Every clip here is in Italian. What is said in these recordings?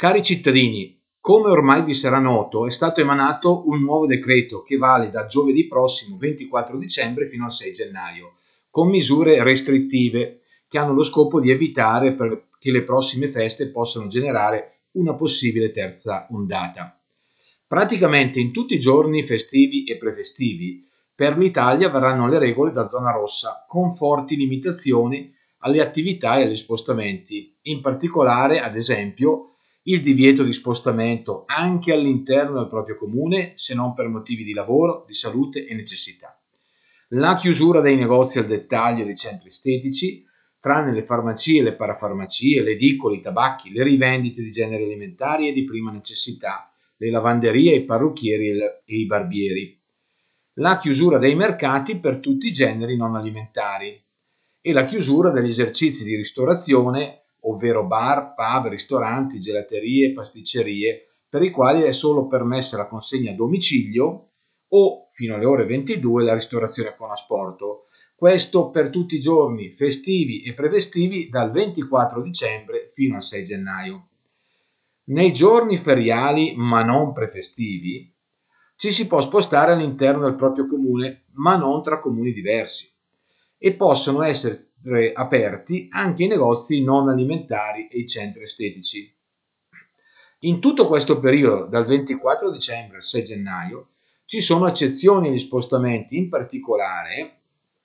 Cari cittadini, come ormai vi sarà noto, è stato emanato un nuovo decreto che vale da giovedì prossimo 24 dicembre fino al 6 gennaio, con misure restrittive che hanno lo scopo di evitare che le prossime feste possano generare una possibile terza ondata. Praticamente in tutti i giorni festivi e prefestivi per l'Italia varranno le regole da zona rossa, con forti limitazioni alle attività e agli spostamenti, in particolare, ad esempio, il divieto di spostamento anche all'interno del proprio comune se non per motivi di lavoro, di salute e necessità. La chiusura dei negozi al dettaglio dei centri estetici, tranne le farmacie, le parafarmacie, le edicole, i tabacchi, le rivendite di generi alimentari e di prima necessità, le lavanderie, i parrucchieri e i barbieri. La chiusura dei mercati per tutti i generi non alimentari e la chiusura degli esercizi di ristorazione, ovvero bar, pub, ristoranti, gelaterie, pasticcerie, per i quali è solo permessa la consegna a domicilio o fino alle ore 22 la ristorazione con asporto. Questo per tutti i giorni festivi e prefestivi dal 24 dicembre fino al 6 gennaio. Nei giorni feriali, ma non prefestivi, ci si può spostare all'interno del proprio comune, ma non tra comuni diversi, e possono essere aperti anche i negozi non alimentari e i centri estetici. In tutto questo periodo, dal 24 dicembre al 6 gennaio, ci sono eccezioni agli spostamenti, in particolare,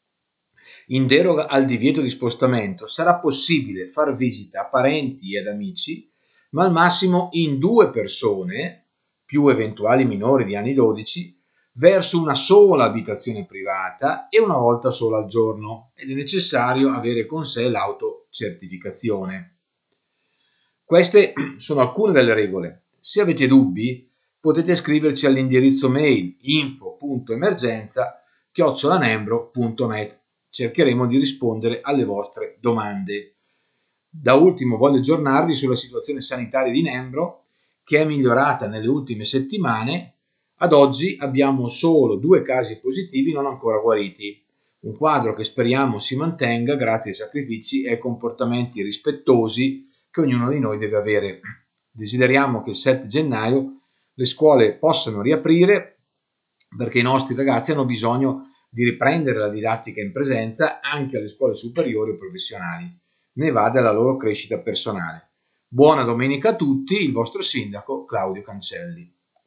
in deroga al divieto di spostamento, sarà possibile far visita a parenti ed amici, ma al massimo in 2 persone, più eventuali minori di anni 12, verso una sola abitazione privata e una volta sola al giorno, ed è necessario avere con sé l'autocertificazione. Queste sono alcune delle regole. Se avete dubbi, potete scriverci all'indirizzo mail info.emergenza@nembro.net. Cercheremo di rispondere alle vostre domande. Da ultimo voglio aggiornarvi sulla situazione sanitaria di Nembro, che è migliorata nelle ultime settimane. Ad oggi abbiamo solo 2 casi positivi non ancora guariti. Un quadro che speriamo si mantenga grazie ai sacrifici e ai comportamenti rispettosi che ognuno di noi deve avere. Desideriamo che il 7 gennaio le scuole possano riaprire perché i nostri ragazzi hanno bisogno di riprendere la didattica in presenza anche alle scuole superiori o professionali. Ne va della loro crescita personale. Buona domenica a tutti, il vostro sindaco Claudio Cancelli.